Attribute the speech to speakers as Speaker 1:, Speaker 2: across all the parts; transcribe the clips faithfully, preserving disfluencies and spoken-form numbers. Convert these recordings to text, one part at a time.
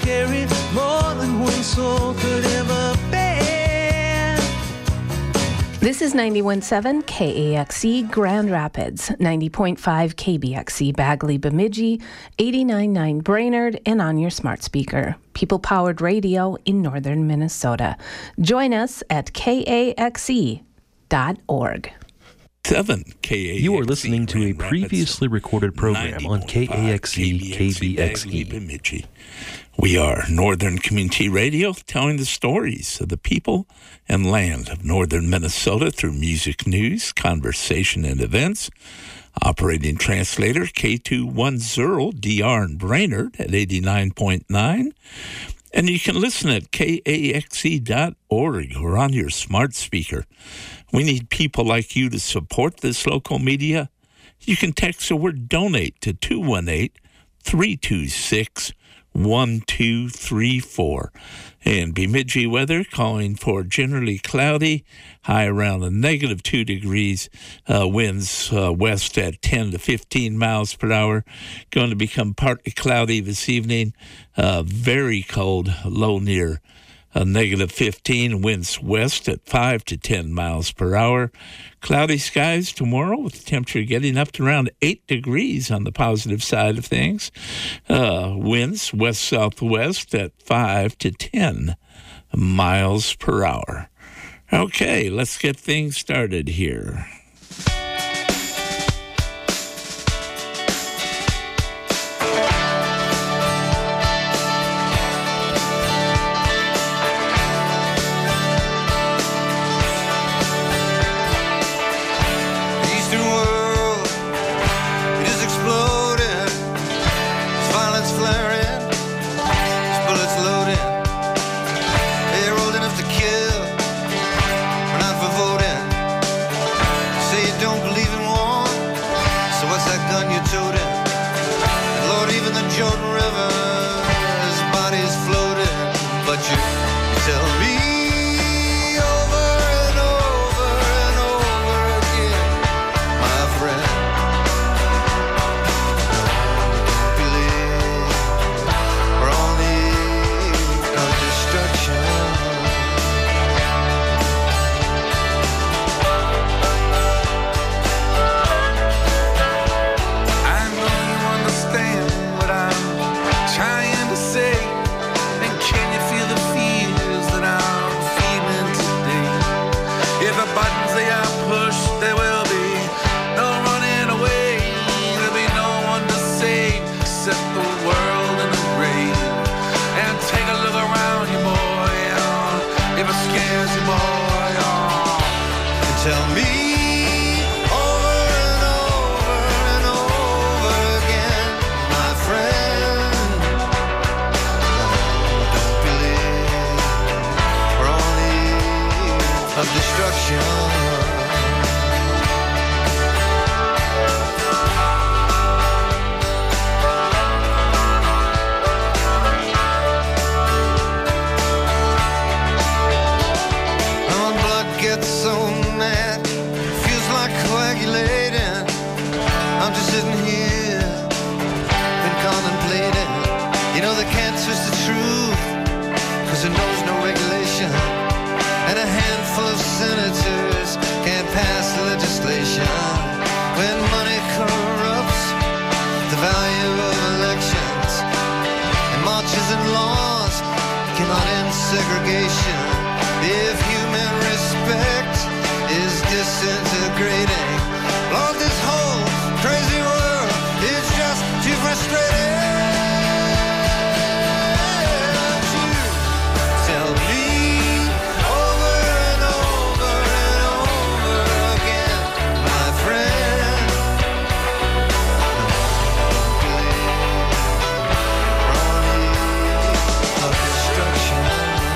Speaker 1: carry more than one soul could ever bear.
Speaker 2: This is ninety-one point seven K A X E Grand Rapids, ninety point five K B X E Bagley Bemidji, eighty-nine point nine Brainerd, and on your smart speaker. People-powered radio in northern Minnesota. Join us at K A X E dot org.
Speaker 3: seven K A X E.
Speaker 4: You are listening to a previously recorded program on K A X E K B X E.
Speaker 3: Bemidji. We are Northern Community Radio, telling the stories of the people and land of northern Minnesota through music, news, conversation, and events. Operating translator K two ten D R in Brainerd at eighty-nine point nine. And you can listen at K A X E dot org or on your smart speaker. We need people like you to support this local media. You can text the word donate to two one eight, three two six, one two three four. And Bemidji weather calling for generally cloudy, high around a negative two degrees, uh, winds uh, west at ten to fifteen miles per hour. Going to become partly cloudy this evening, uh, very cold, low near a negative fifteen, winds west at five to ten miles per hour. Cloudy skies tomorrow with the temperature getting up to around eight degrees on the positive side of things. Uh, winds west-southwest at five to ten miles per hour. Okay, let's get things started here.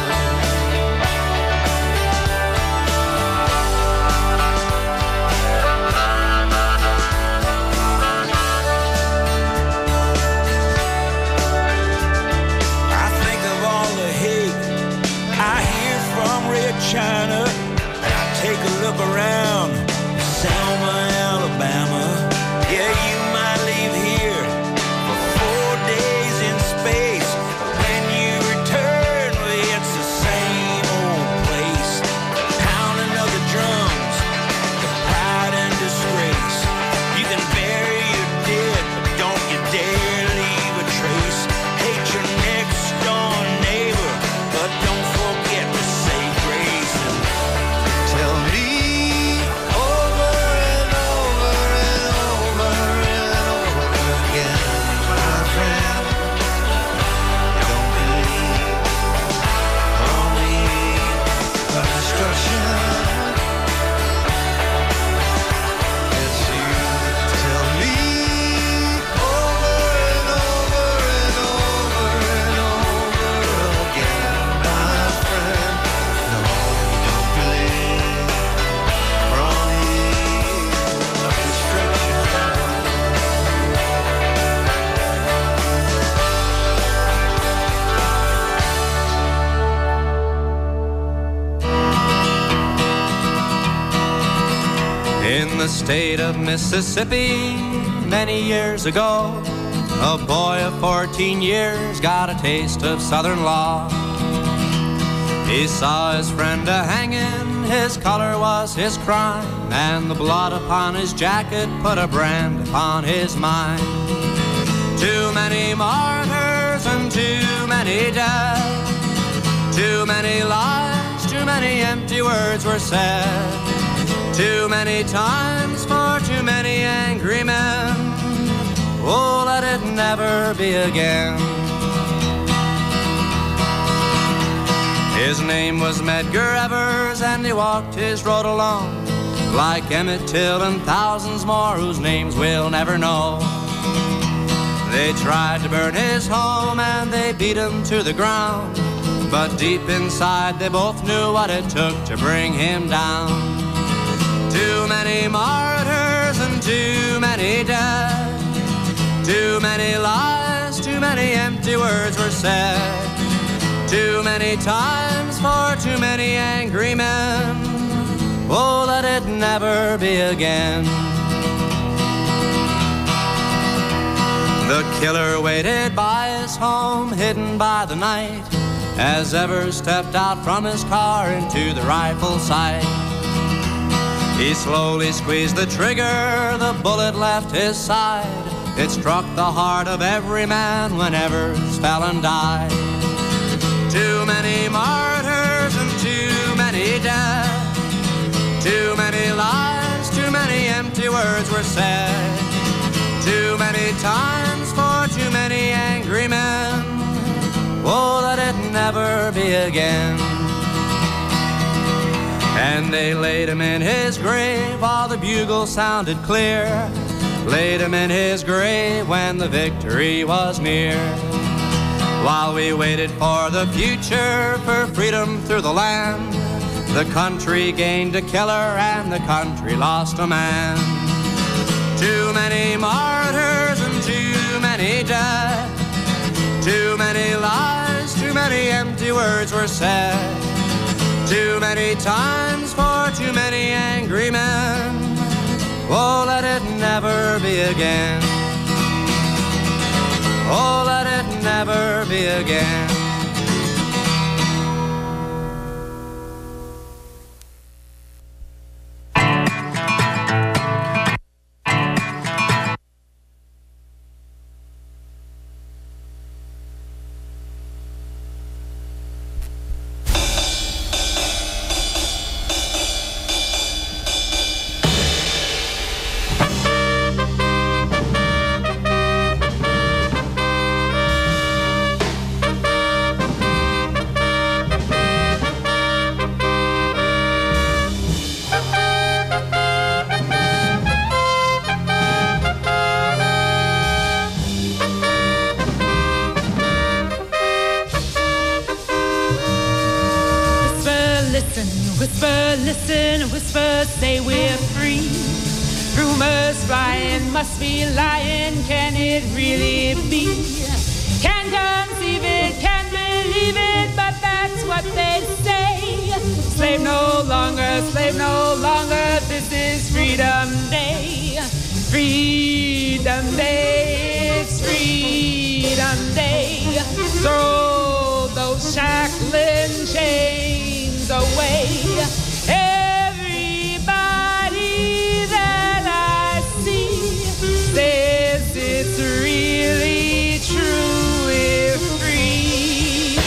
Speaker 5: Destruction.
Speaker 1: the state of Mississippi, many years ago, a boy of fourteen years got a taste of Southern law. He saw his friend a-hangin', his color was his crime, and the blood upon his jacket put a brand upon his mind. Too many martyrs and too many dead, too many lies, too many empty words were said, too many times for too many angry men. Oh, let it never be again. His name was Medgar Evers, and he walked his road alone, like Emmett Till and thousands more whose names we'll never know. They tried to burn his home and they beat him to the ground, but deep inside they both knew what it took to bring him down. Too many martyrs and too many dead, too many lies, too many empty words were said, too many times for too many angry men. Oh, let it never be again. The killer waited by his home, hidden by the night, as Evers stepped out from his car into the rifle sight. He slowly squeezed the trigger, the bullet left his side. It struck the heart of every man when Evers fell and died. Too many martyrs and too many dead, too many lies, too many empty words were said, too many times for too many angry men. Oh, let it never be again. And they laid him in his grave while the bugle sounded clear, laid him in his grave when the victory was near. While we waited for the future, for freedom through the land, the country gained a killer and the country lost a man. Too many martyrs and too many dead, too many lies, too many empty words were said, too many times for too many angry men. Oh, let it never be again. Oh, let it never be again.
Speaker 5: Whisper, listen, whisper, say we're free. Rumors flying, must be lying, can it really be? Can't conceive it, can't believe it, but that's what they say. Slave no longer, slave no longer, this is Freedom Day. Freedom Day, it's Freedom Day. Throw those shackling chains away. Everybody that I see says it's really true, we're free.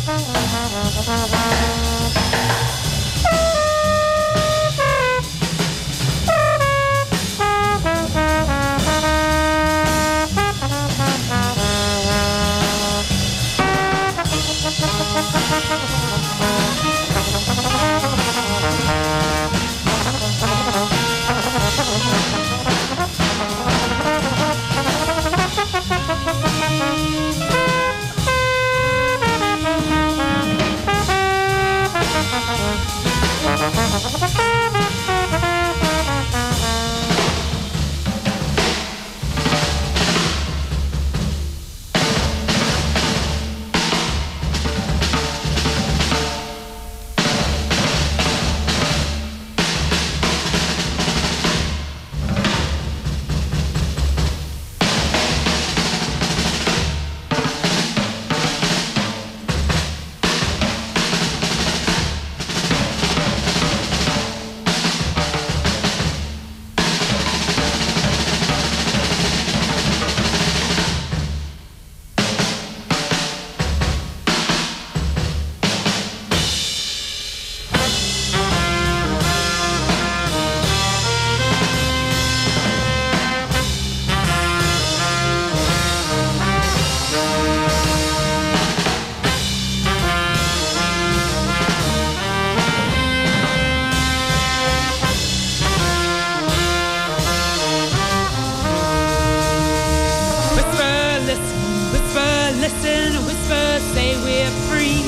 Speaker 5: listen, whispers say we're free.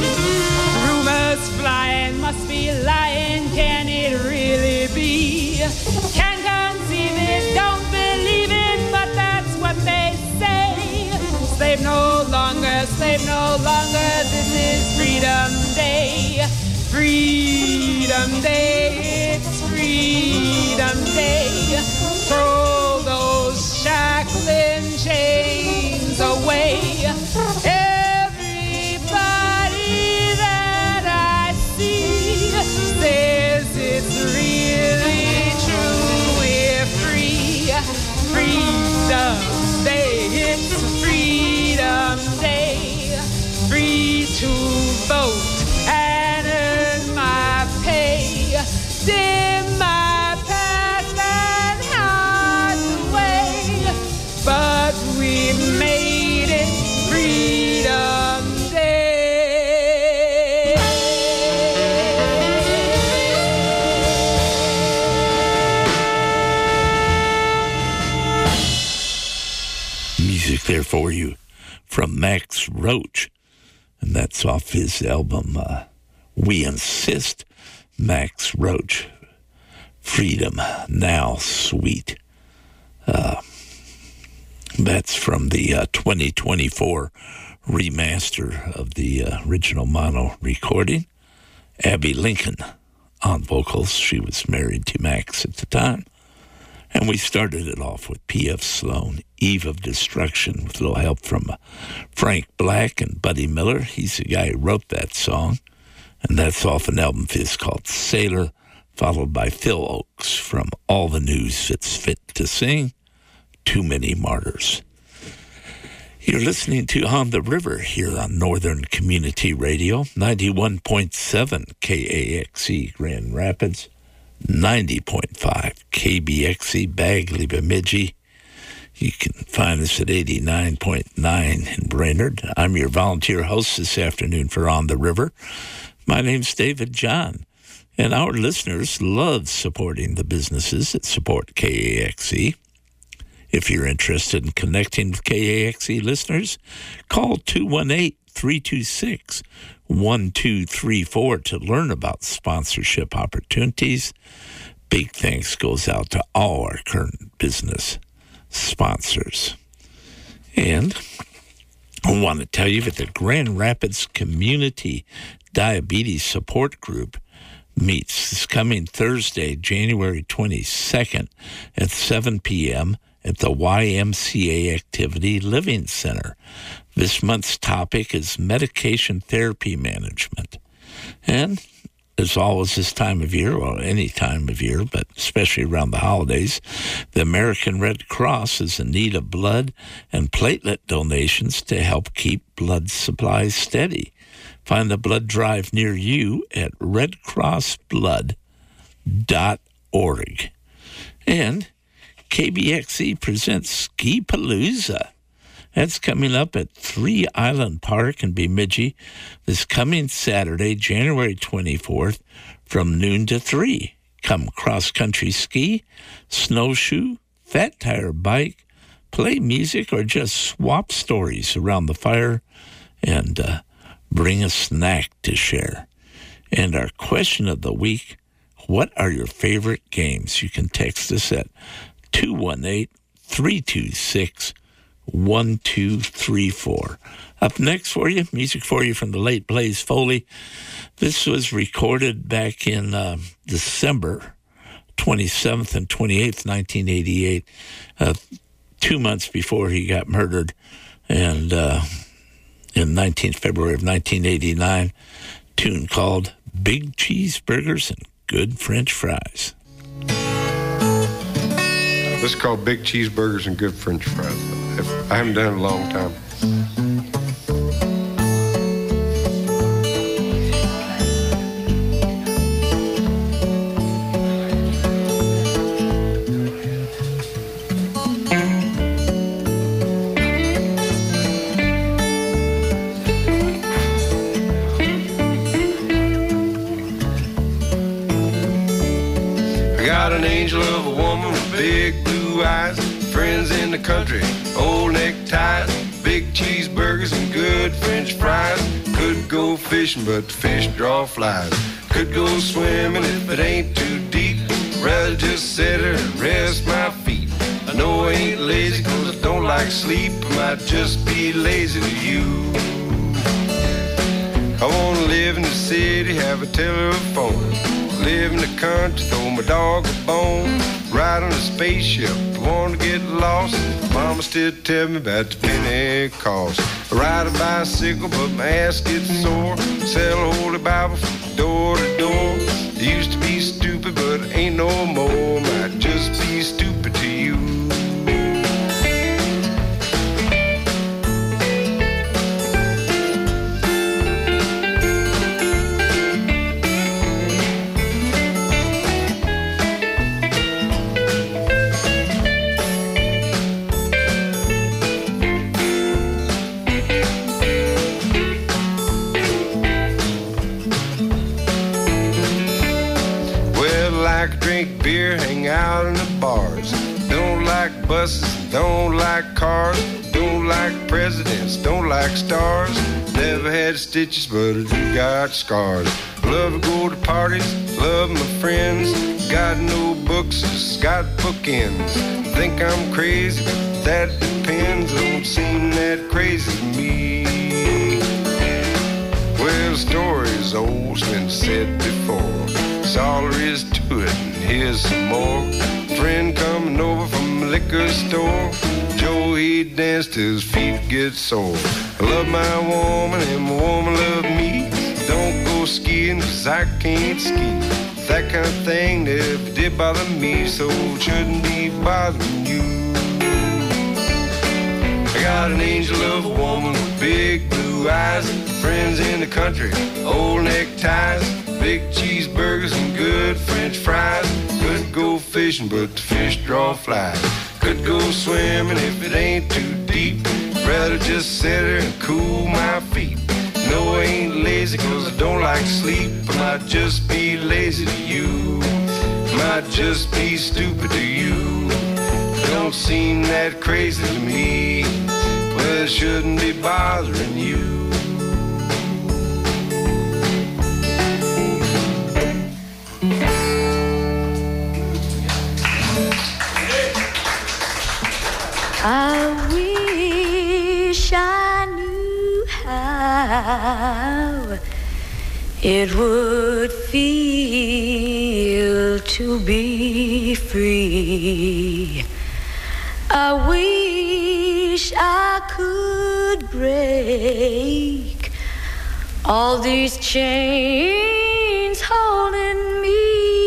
Speaker 5: Rumors flying, must be lying, can it really be? Can't conceive it, don't believe it, but that's what they say. Slave no longer, slave no longer, this is Freedom Day. Freedom Day, it's Freedom Day. Throw those shackling chains away. Everybody that I see says it's really true. We're free. Freedom Day, it's Freedom Day. Free to vote and earn my pay. Dim my path and hide the way. But we made it Freedom Day.
Speaker 3: Music there for you from Max Roach, and that's off his album uh, We Insist. Max Roach, Freedom Now Sweet. Uh, that's from the uh, twenty twenty-four remaster of the uh, original mono recording. Abby Lincoln on vocals. She was married to Max at the time. And we started it off with P F. Sloan, Eve of Destruction, with a little help from uh, Frank Black and Buddy Miller. He's the guy who wrote that song. And that's off an album of his called Sailor, followed by Phil Oakes from All the News That's Fit to Sing, Too Many Martyrs. You're listening to On the River here on Northern Community Radio, ninety-one point seven K A X E Grand Rapids, ninety point five K B X E Bagley Bemidji. You can find us at eighty-nine point nine in Brainerd. I'm your volunteer host this afternoon for On the River. My name's David John, and our listeners love supporting the businesses that support K A X E. If you're interested in connecting with K A X E listeners, call two one eight, three two six, one two three four to learn about sponsorship opportunities. Big thanks goes out to all our current business sponsors. And I want to tell you that the Grand Rapids Community Diabetes Support Group meets this coming Thursday, January twenty-second at seven p.m. at the Y M C A Activity Living Center. This month's topic is medication therapy management. And as always this time of year, well, any time of year, but especially around the holidays, the American Red Cross is in need of blood and platelet donations to help keep blood supplies steady. Find the blood drive near you at red cross blood dot org. And K B X E presents Ski Palooza. That's coming up at Three Island Park in Bemidji this coming Saturday, January twenty-fourth, from noon to three. Come cross-country ski, snowshoe, fat tire bike, play music, or just swap stories around the fire, and uh, bring a snack to share. And our question of the week, what are your favorite games? You can text us at two one eight, three two six, one two three four. Up next for you, music for you from the late Blaze Foley. This was recorded back in uh, December twenty-seventh and twenty-eighth, nineteen eighty-eight, uh, two months before he got murdered, and uh, in nineteenth February of nineteen eighty-nine, tune called Big Cheeseburgers and Good French Fries.
Speaker 6: This is called Big Cheeseburgers and Good French Fries. I haven't done it in a long time. I got an angel of a woman with big blue eyes, friends in the country, old neckties, big cheeseburgers and good French fries. Could go fishing, but the fish draw flies. Could go swimming if it ain't too deep. Rather just sit here and rest my feet. I know I ain't lazy cause I don't like sleep. I might just be lazy to you. I wanna live in the city, have a telephone. Live in the country, throw my dog a bone. Ride on a spaceship, I wanna get lost. Mama still tell me about the Pentecost. I ride a bicycle, but my ass gets sore. Sell a Holy Bible from door to door. It used to be stupid, but it ain't no more. Might just be stupid to you. Drink beer, hang out in the bars. Don't like buses, don't like cars. Don't like presidents, don't like stars. Never had stitches, but I do got scars. Love to go to parties, love my friends. Got no books, just got bookends. Think I'm crazy, but that depends. Don't seem that crazy to me. Well, the story's old, it's been said before. That's all there is to it, and here's some more. Friend coming over from the liquor store. Joe, he danced till his feet get sore. I love my woman and my woman love me. Don't go skiing cause I can't ski. That kind of thing never did bother me, so it shouldn't be bothering you. I got an angel of a woman with big blue eyes. Friends in the country, old neckties, big cheeseburgers and good French fries. Could go fishing, but the fish draw flies. Could go swimming if it ain't too deep. Rather just sit there and cool my feet. No, I ain't lazy cause I don't like sleep. I might just be lazy to you. Might just be stupid to you. Don't seem that crazy to me. Well, it shouldn't be bothering you.
Speaker 7: I wish I knew how it would feel to be free. I wish I could break all these chains holding me.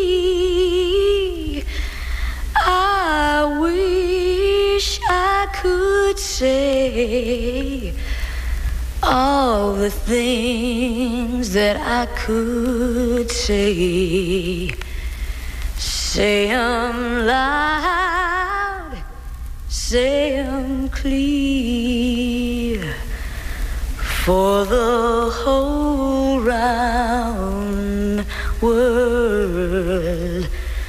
Speaker 7: I wish I could say all the things that I could say, say 'em loud, say 'em clear, for the whole round world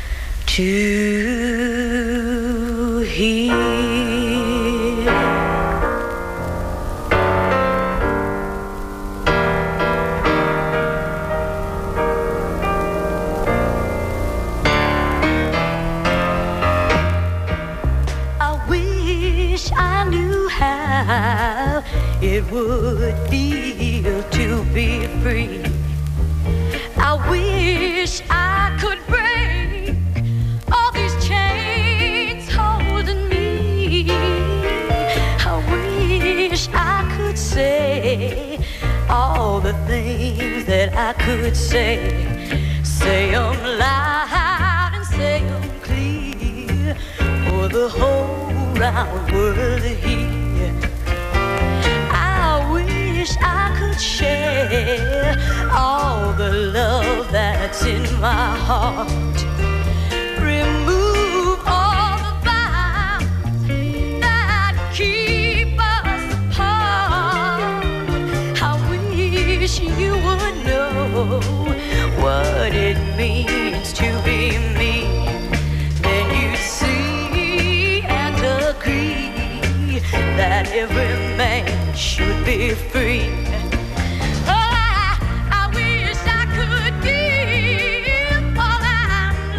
Speaker 7: to hear. It would feel to be free. I wish I could break all these chains holding me. I wish I could say all the things that I could say, say 'em loud and say 'em clear, for the whole round world to hear. I could share all the love that's in my heart, remove all the bonds that keep us apart. I wish you would know what it means to be me. Then you'd see and agree that every man should be free. Oh, I, I wish I could give all I'm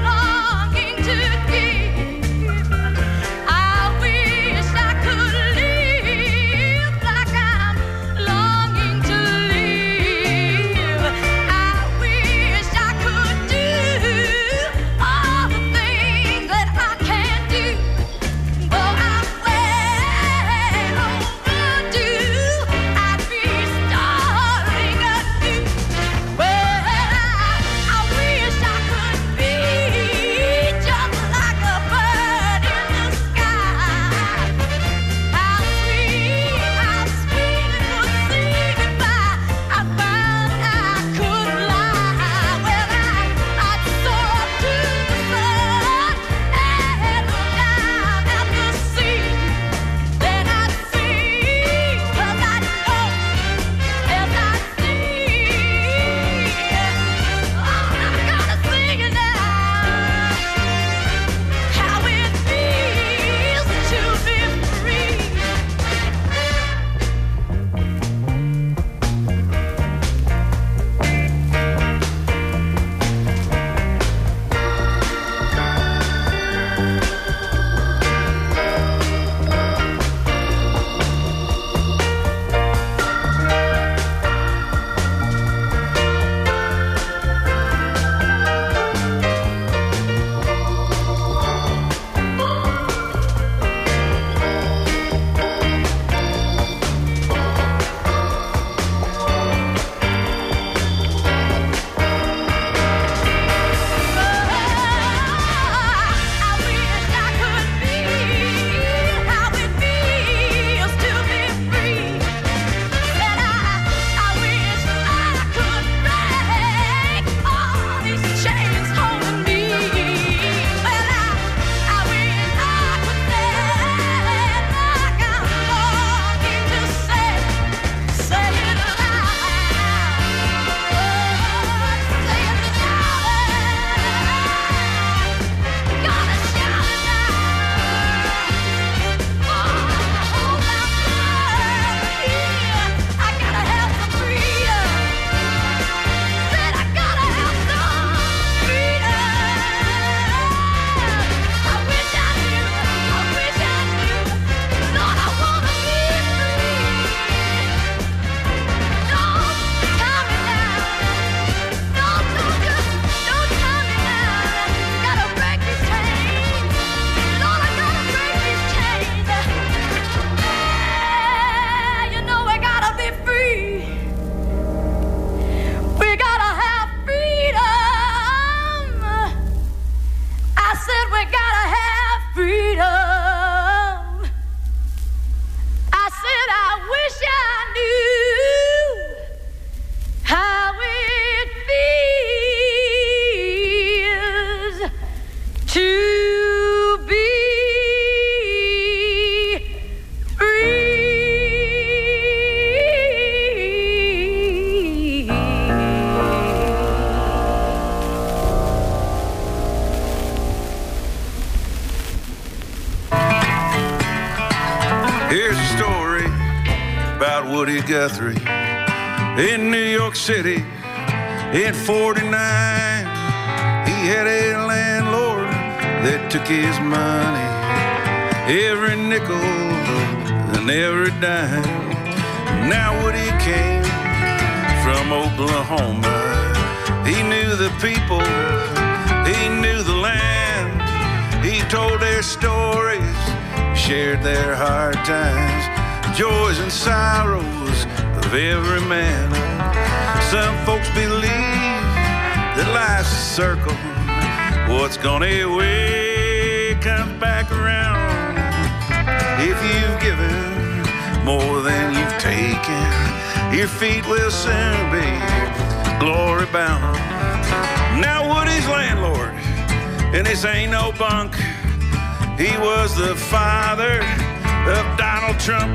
Speaker 6: Woody Guthrie in New York City in forty-nine. He had a landlord that took his money, every nickel and every dime. Now Woody came from Oklahoma. He knew the people, he knew the land. He told their stories, shared their hard times, joys and sorrows of every man. Some folks believe that life's a circle. What's gone away comes back around. If you've given more than you've taken, your feet will soon be glory bound. Now Woody's landlord, and this ain't no bunk, he was the father of Donald Trump,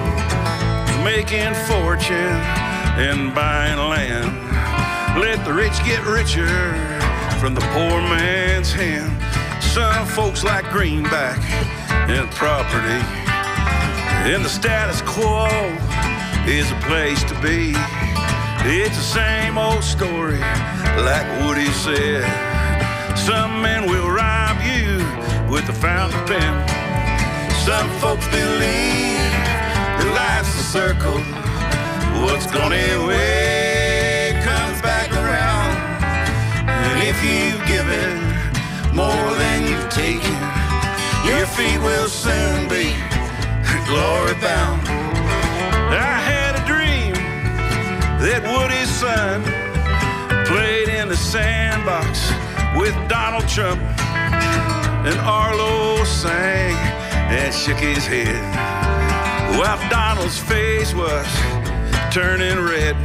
Speaker 6: making fortune and buying land. Let the rich get richer from the poor man's hand. Some folks like greenback and property, and the status quo is a place to be. It's the same old story, like Woody said. Some men will rob you with a fountain pen. Some folks believe that life's a circle. What's gone away comes back around. And if you've given more than you've taken, your feet will soon be glory bound. I had a dream that Woody's son played in the sandbox with Donald Trump, and Arlo sang and shook his head while Donald's face was turning red.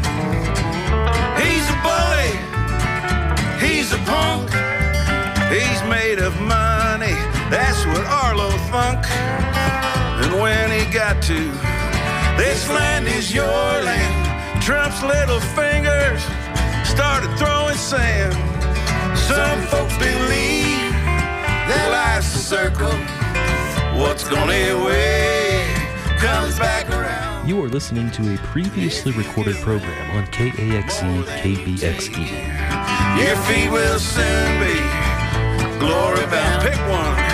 Speaker 6: He's a bully, he's a punk, he's made of money, that's what Arlo thunk. And when he got to, this land is your land, Trump's little fingers started throwing sand. Some folks believe that life's a circle. What's gone away comes back around.
Speaker 4: You are listening to a previously recorded program on K A X E K B X E.
Speaker 6: Your feet will soon be glory bound. Pick one.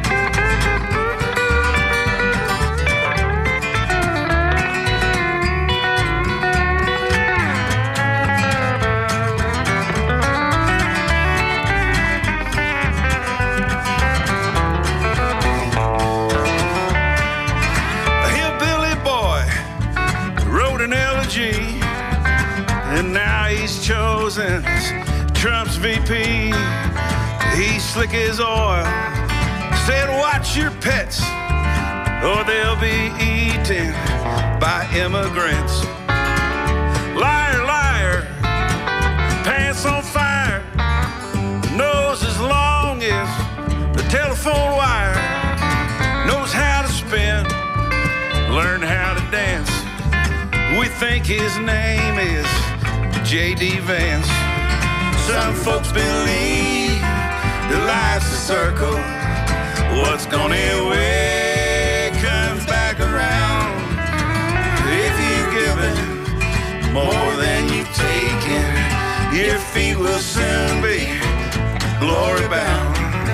Speaker 6: And now he's chosen as Trump's V P. He's slick as oil. Said watch your pets or they'll be eaten by immigrants. Liar, liar, pants on fire, nose as long as the telephone wire, knows how to spin, learn how to dance. We think his name is J D Vance. Some folks believe that life's a circle. What's gone away comes back around. If you've given more than you've taken, your feet will soon be glory bound.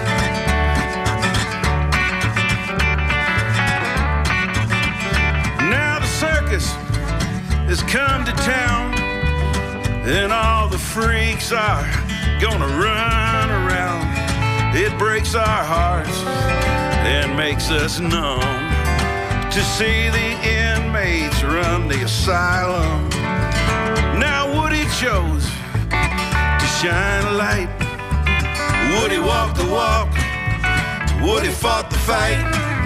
Speaker 6: Now the circus has come to town, and all the freaks are gonna run around. It breaks our hearts and makes us numb to see the inmates run the asylum. Now Woody chose to shine a light. Woody walked the walk, Woody fought the fight.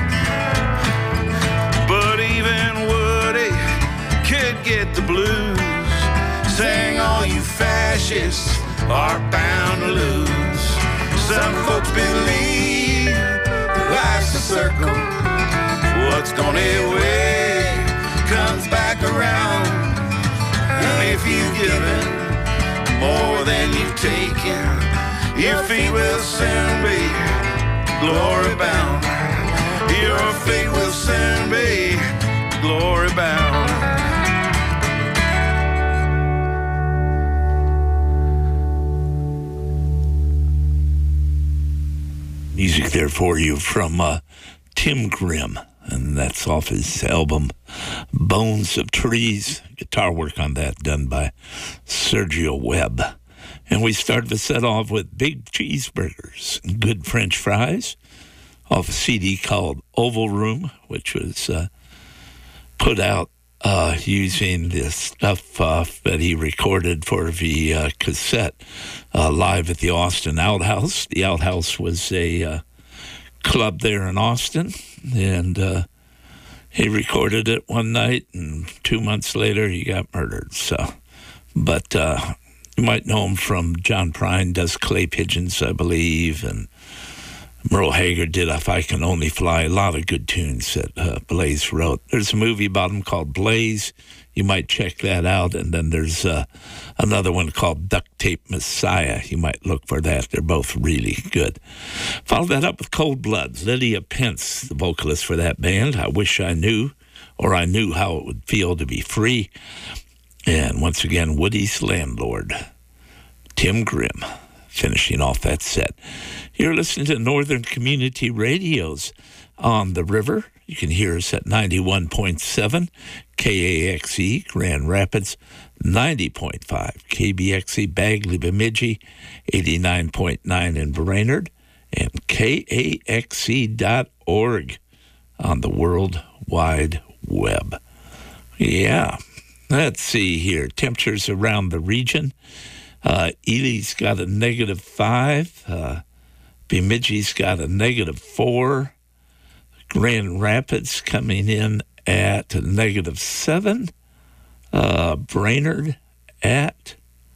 Speaker 6: But even Woody could get the blues, saying all you fascists are bound to lose. Some folks believe life's a circle. What's gone away comes back around. And if you've given more than you've taken, your feet will soon be glory bound. Your feet will soon be glory bound.
Speaker 3: Music there for you from uh, Tim Grimm, and that's off his album Bones of Trees. Guitar work on that done by Sergio Webb. And we started the set off with Big Cheeseburgers and Good French Fries off a C D called Oval Room, which was uh, put out uh, using this stuff uh, that he recorded for the uh, cassette uh, live at the Austin Outhouse. The Outhouse was a uh, club there in Austin, and uh, he recorded it one night, and two months later he got murdered. So, but uh, you might know him from John Prine Does Clay Pigeons, I believe, and Merle Haggard did If I Can Only Fly. A lot of good tunes that uh, Blaze wrote. There's a movie about him called Blaze. You might check that out. And then there's uh, another one called Duct Tape Messiah. You might look for that. They're both really good. Follow that up with Cold Bloods. Lydia Pence, the vocalist for that band. I Wish I Knew, or I Knew How It Would Feel to Be Free. And once again, Woody's Landlord, Tim Grimm, finishing off that set. You're listening to Northern Community Radio's On the River. You can hear us at ninety-one point seven K A X E Grand Rapids, ninety point five K B X E Bagley Bemidji, eighty-nine point nine in Brainerd, and K A X E dot org on the World Wide Web. Yeah, let's see here. Temperatures around the region. Uh, Ely's got a negative five. Uh, Bemidji's got a negative four. Grand Rapids coming in at a negative seven. Uh, Brainerd at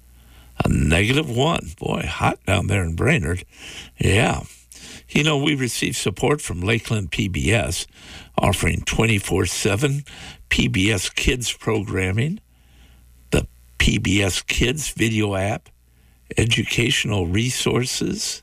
Speaker 3: a negative one. Boy, hot down there in Brainerd. Yeah. You know, we received support from Lakeland P B S, offering twenty-four seven P B S Kids programming, the P B S Kids video app, educational resources,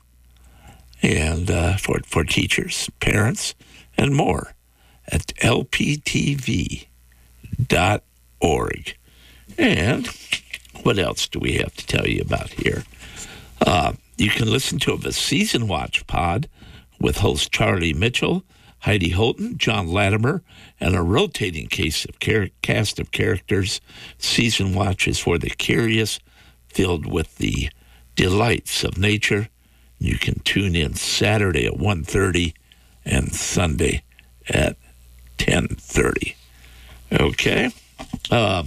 Speaker 3: and uh, for, for teachers, parents, and more at L P T V dot org. And what else do we have to tell you about here? Uh, you can listen to the Season Watch pod with host Charlie Mitchell, Heidi Houghton, John Latimer, and a rotating case of char- cast of characters. Season Watch is for the curious, filled with the delights of nature. You can tune in Saturday at one thirty and Sunday at ten thirty. Okay. Uh,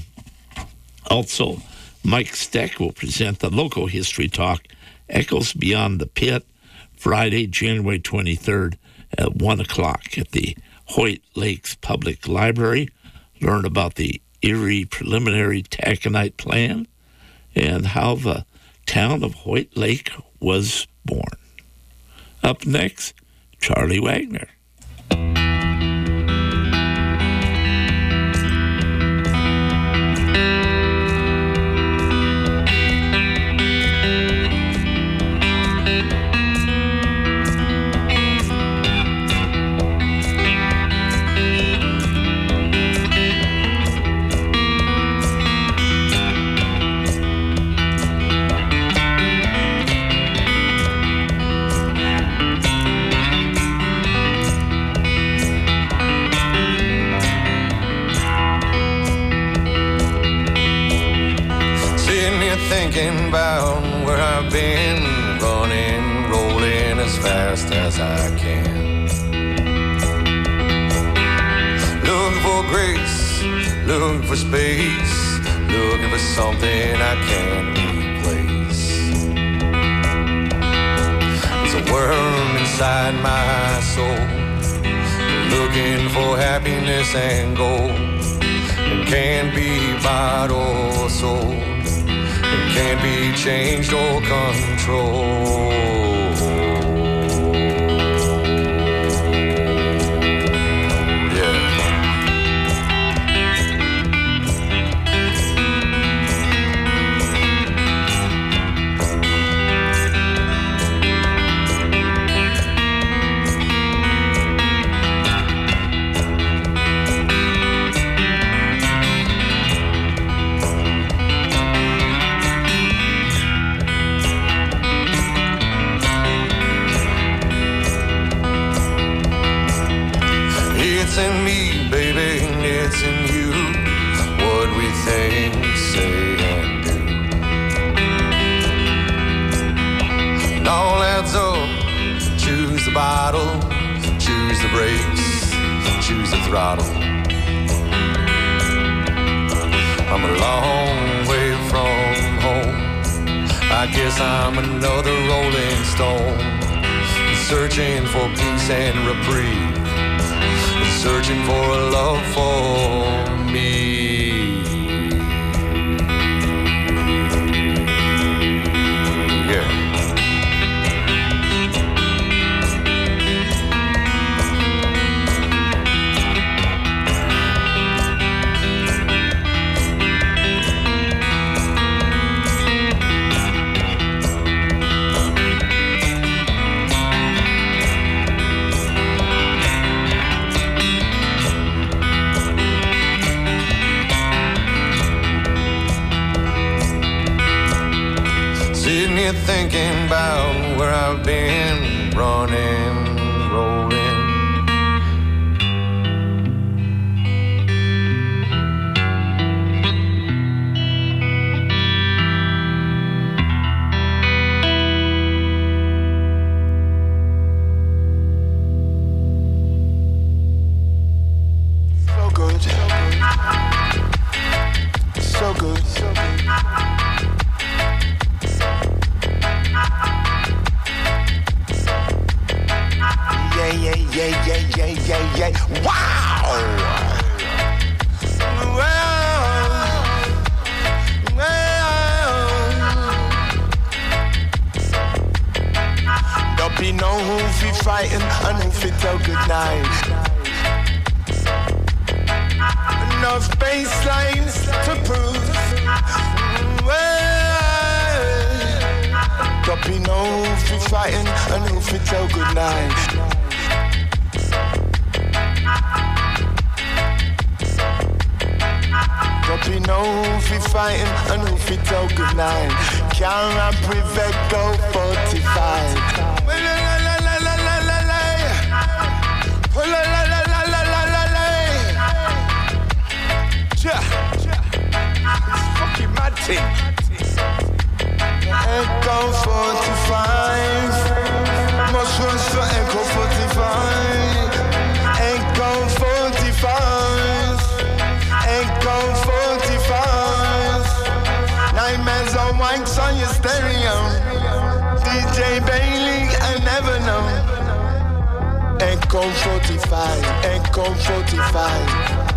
Speaker 3: also, Mike Steck will present the Local History Talk, Echoes Beyond the Pit, Friday, January twenty-third at one o'clock at the Hoyt Lakes Public Library. Learn about the Erie Preliminary Taconite Plan and how the town of Hoyt Lake was born. Up next, Charlie Wagner.
Speaker 6: Thinking about where I've been, running, rolling as fast as I can. Looking for grace, looking for space, looking for something I can't replace. There's a worm inside my soul, looking for happiness and gold. It can't be bought or sold. It can't be changed or controlled. choose the throttle. I'm a long way from home. I guess I'm another rolling stone, searching for peace and reprieve, searching for a love for me. Thinking about where I've been, running, rolling.
Speaker 8: So good, so good, so good. Yeah, yeah, yeah, yeah, yeah, yeah. Wow! Well, well. Don't be no who fi frighten and who fi tell good night. Enough baselines to prove. Well, don't be no who fi frighten and who fi tell good night. We know who fi fighting and who fi tell good night. Can't rap with Echo forty-five. La la la la la la la la. La la la la la la la la. Ja, it's fucking mad thing. Echo forty-five. Must run to Echo forty-five. Echo forty-five. Echo forty-five. Nine men's on mics on your stereo. D J Bailey, I never know. Echo forty-five. Echo forty-five.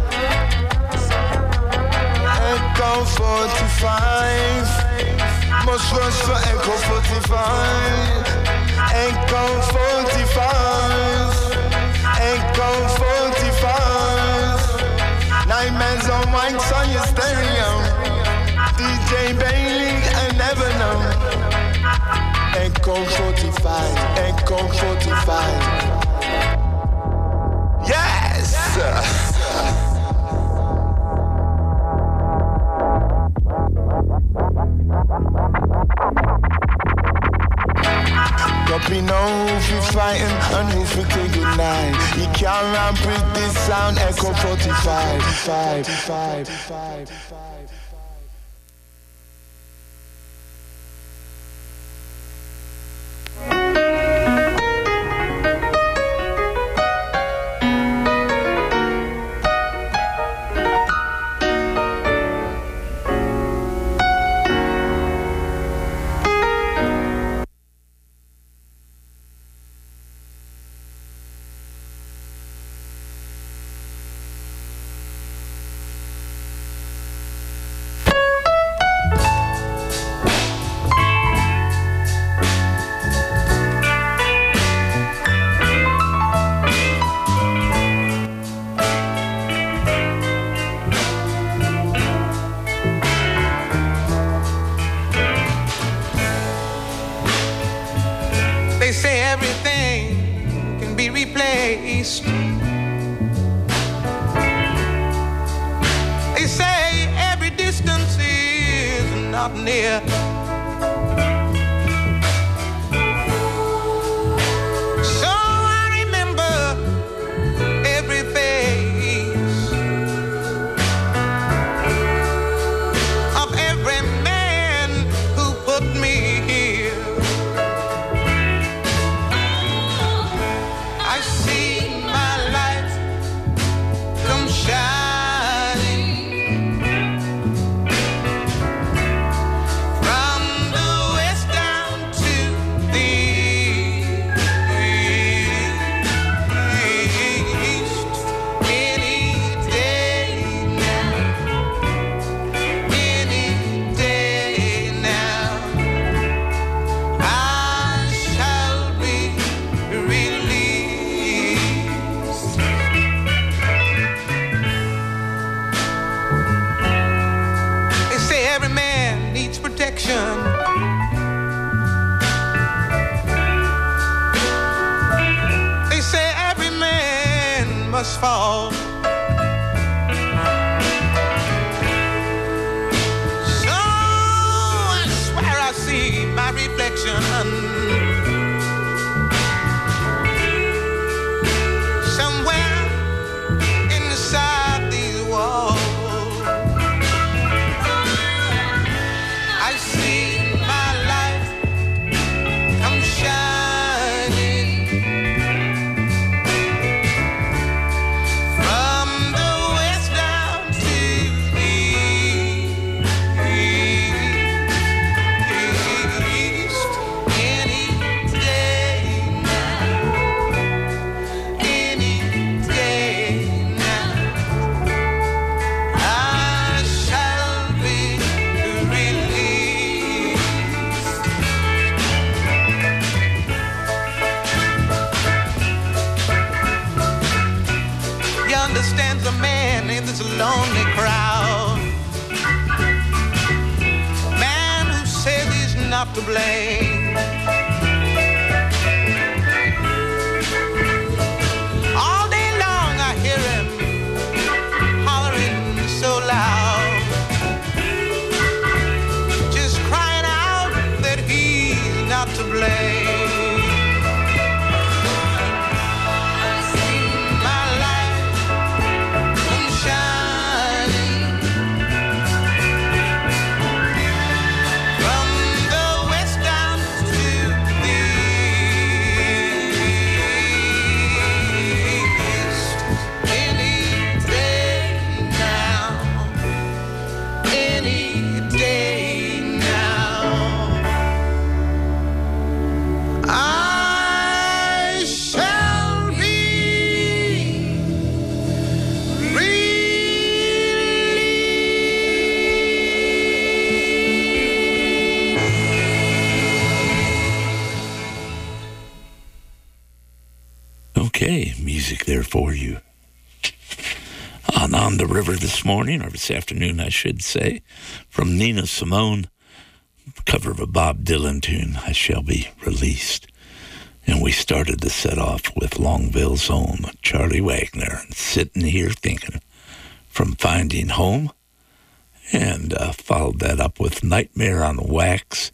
Speaker 8: Echo forty-five. Must rush for Echo forty-five. Echo forty-five. Echo forty-five. Nine men's on mics on your stereo. D J Bailey, I never know. Echo forty-five. Echo forty-five. Yes! Don't be no who fi fighting and who fi say good night. You can't ramp with this sound. Echo forty-five. Five, five, five, five.
Speaker 9: They say everything can be replaced. They say every distance is not near. So I remember every face of every man who put me here. I see my life must fall. So I swear I see my reflection somewhere inside these walls. I see my life come shining from the west down to the east. Any day now, any day now, I shall be released. You understand the man in this lonely crowd, man who says he's not to blame. All day long I hear him hollering so loud, just crying out that he's not to blame. I see my life come shining from the west down to the east. Any day now, any day now, I shall be
Speaker 3: Okay, music there for you. On On the River this morning, or this afternoon, I should say, from Nina Simone, cover of a Bob Dylan tune, I Shall Be Released. And we started the set off with Longville's own Charlie Wagner, Sitting Here Thinking, from Finding Home, and uh, followed that up with Nightmare on Wax,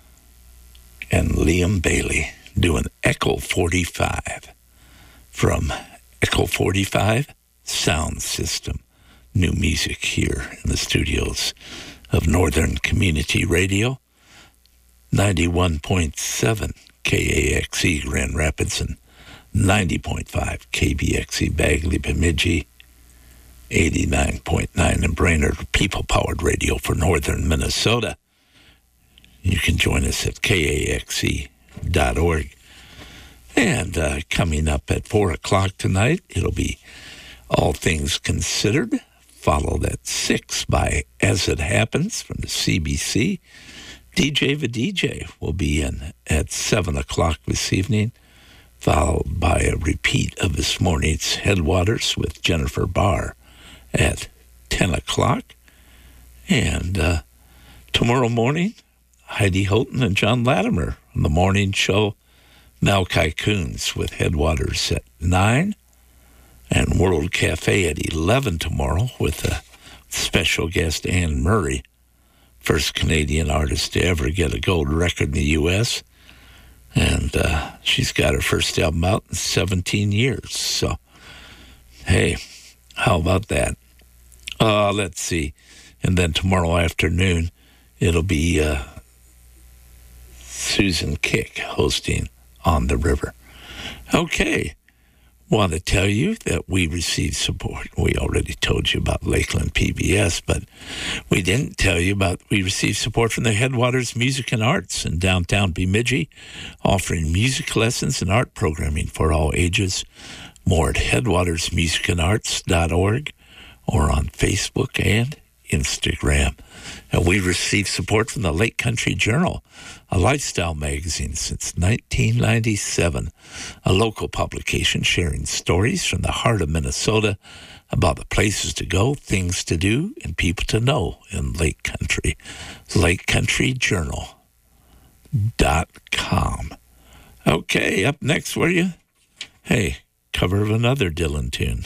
Speaker 3: and Liam Bailey doing Echo forty-five, from Echo forty-five Sound System. New music here in the studios of Northern Community Radio, ninety-one point seven K A X E Grand Rapids and ninety point five K B X E Bagley Bemidji, eighty-nine point nine in Brainerd, people-powered radio for Northern Minnesota. You can join us at K A X E dot org. And uh, coming up at four o'clock tonight, it'll be All Things Considered, followed at six by As It Happens from the C B C. D J the D J will be in at seven o'clock this evening, followed by a repeat of this morning's Headwaters with Jennifer Barr at ten o'clock. And uh, tomorrow morning, Heidi Houghton and John Latimer on the morning show, Malachi Coons with Headwaters at nine, and World Cafe at eleven tomorrow with a special guest, Anne Murray, first Canadian artist to ever get a gold record in the U S, and uh, she's got her first album out in seventeen years. So, hey, how about that? Uh, let's see. And then tomorrow afternoon, it'll be uh, Susan Kick hosting On the River. Okay. Want to tell you that we received support. We already told you about Lakeland P B S, but we didn't tell you about we received support from the Headwaters Music and Arts in downtown Bemidji, offering music lessons and art programming for all ages. More at headwaters music and arts dot org or on Facebook and Instagram. And we received support from the Lake Country Journal, a lifestyle magazine since nineteen ninety-seven, a local publication sharing stories from the heart of Minnesota about the places to go, things to do, and people to know in Lake Country. lake country journal dot com. Okay, up next for you. Hey, cover of another Dylan tune.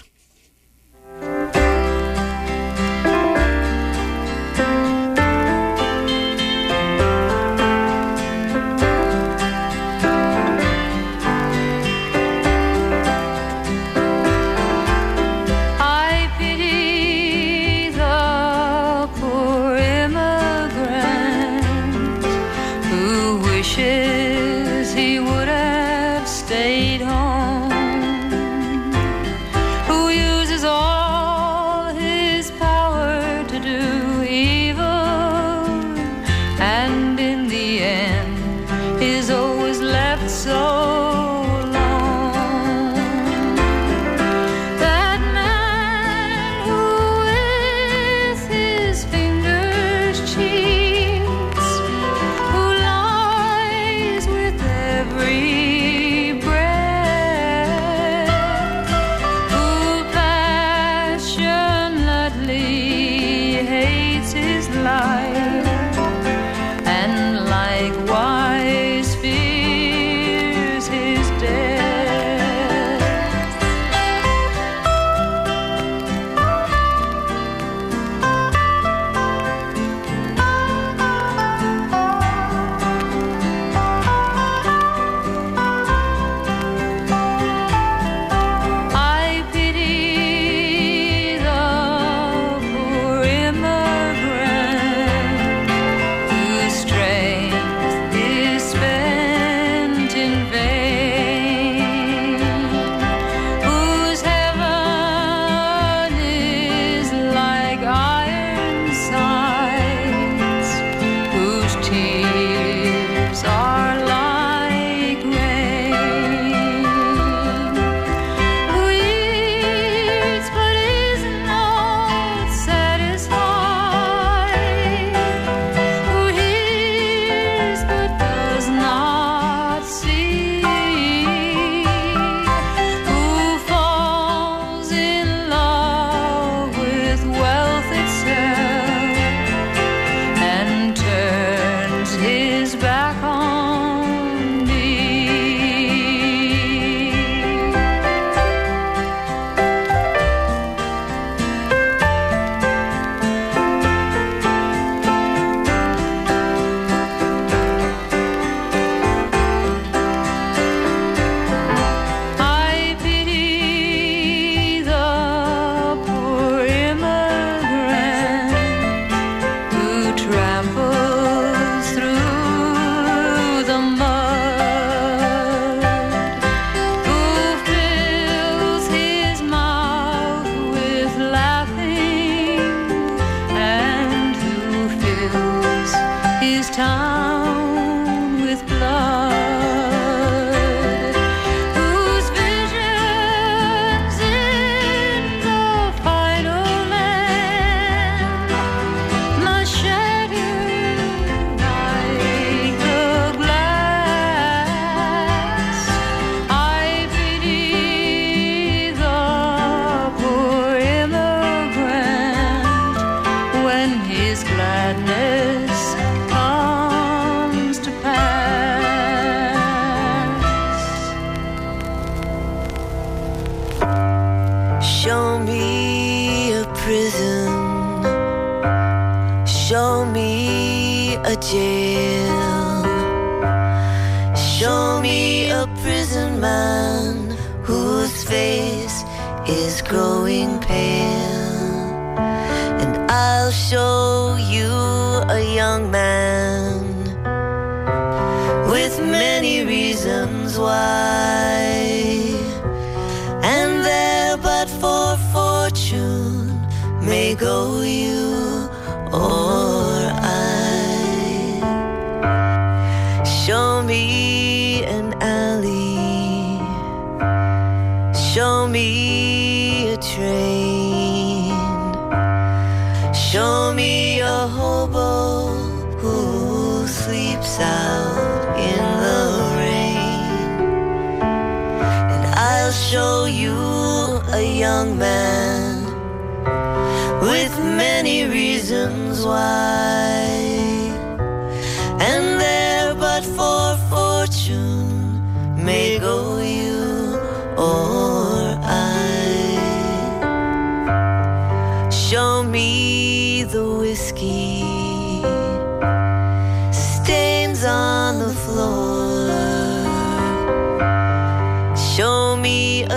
Speaker 10: May go you or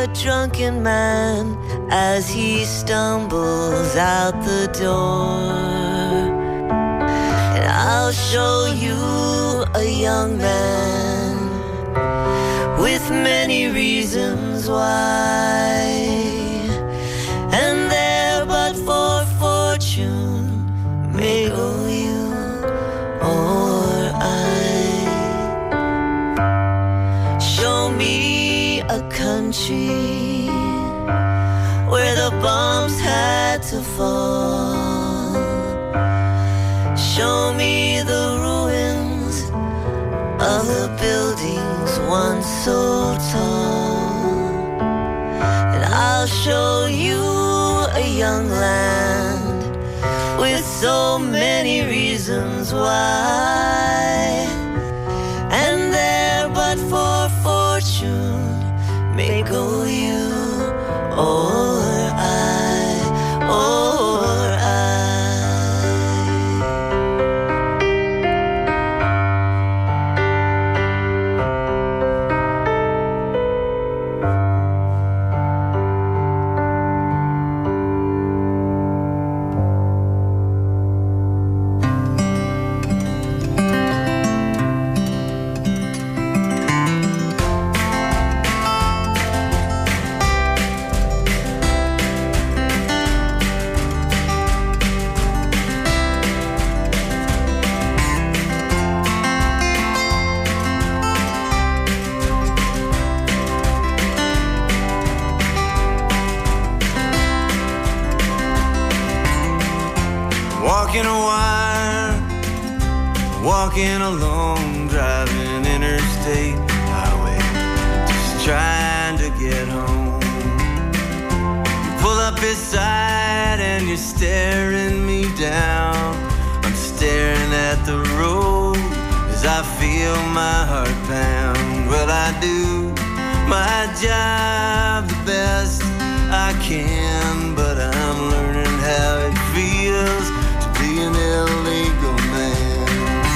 Speaker 10: a drunken man as he stumbles out the door. And I'll show you a young man with many reasons why, and there but for fortune may go you or I. Show me a country where the bombs had to fall. Show me the ruins of the buildings once so tall, and I'll show you a young land with so many reasons why, and there but for fortune may go you or I, or I.
Speaker 1: Walking a wire, walking along, driving interstate highway, just trying to get home. You pull up beside and you're staring me down. I'm staring at the road as I feel my heart pound. Well, I do my job the best I can, but I'm learning how it feels an illegal man.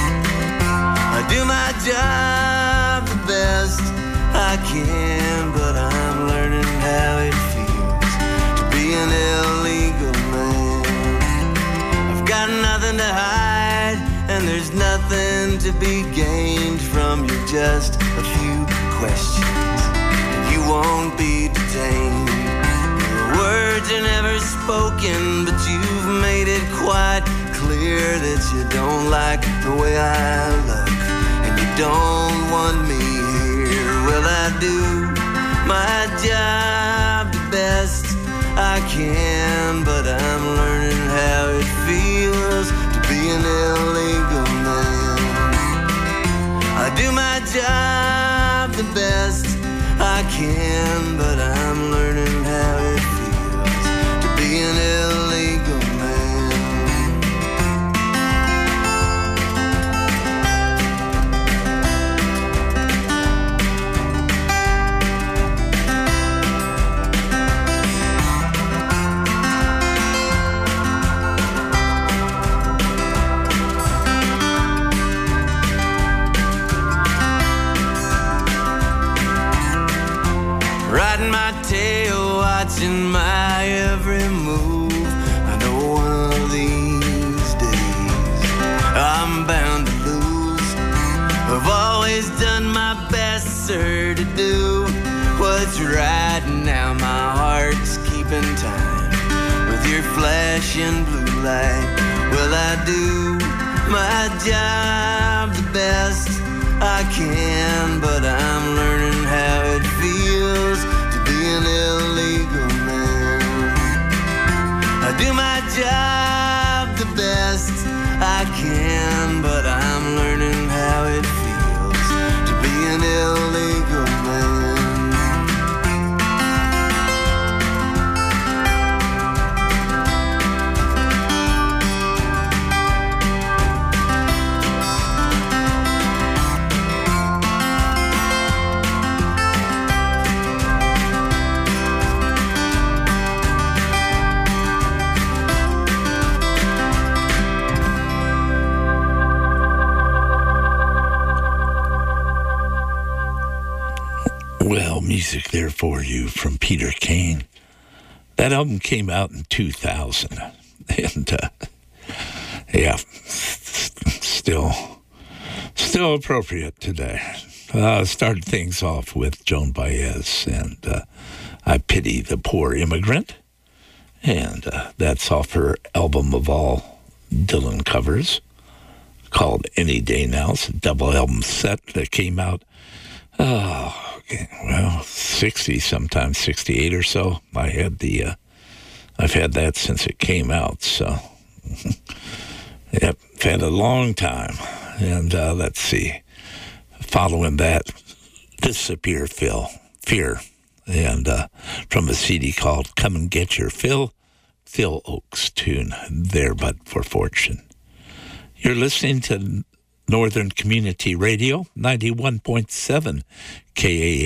Speaker 1: I do my job the best I can, but I'm learning how it feels to be an illegal man. I've got nothing to hide, and there's nothing to be gained from you, just a few questions, and you won't be detained. The words are never spoken, but you've made it quite clear that you don't like the way I look, and you don't want me here. Well, I do my job the best I can, but I'm learning how it feels to be an illegal man. I do my job the best I can, but I'm learning how it feels to be an illegal man. Riding my tail, watching my every move. I know one of these days I'm bound to lose. I've always done my best, sir, to do what's right. Now my heart's keeping time with your flashing blue light. Well, I do my job the best I can, but I'm learning how it feels to be an illegal man. I do my job the best I can, but I'm learning how it feels to be an illegal man.
Speaker 3: Well, music there for you from Peter Kane. That album came out in two thousand. And, uh, yeah, still, still appropriate today. Uh, started things off with Joan Baez and uh, I Pity the Poor Immigrant. And uh, that's off her album of all Dylan covers called Any Day Now. It's a double album set that came out, oh, okay, well, sixty, sometimes sixty-eight or so. I had the, uh, I've had that since it came out, so, yep, I've had a long time. And uh, let's see, following that, Disappear Phil, Fear, and uh, from a C D called Come and Get Your Fill, Phil Oakes tune, There But for Fortune. You're listening to Northern Community Radio, ninety-one point seven K A